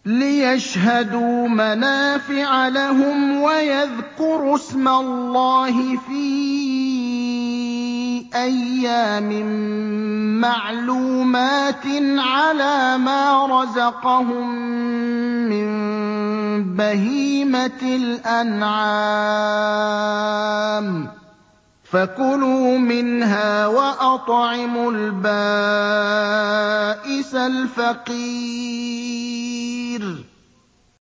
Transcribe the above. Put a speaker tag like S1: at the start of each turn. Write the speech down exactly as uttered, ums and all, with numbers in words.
S1: لِّيَشْهَدُوا مَنَافِعَ لَهُمْ وَيَذْكُرُوا اسْمَ اللَّهِ فِي أَيَّامٍ مَّعْلُومَاتٍ عَلَىٰ مَا رَزَقَهُم مِّن بَهِيمَةِ الْأَنْعَامِ ۖ فَكُلُوا مِنْهَا وَأَطْعِمُوا الْبَائِسَ الْفَقِيرَ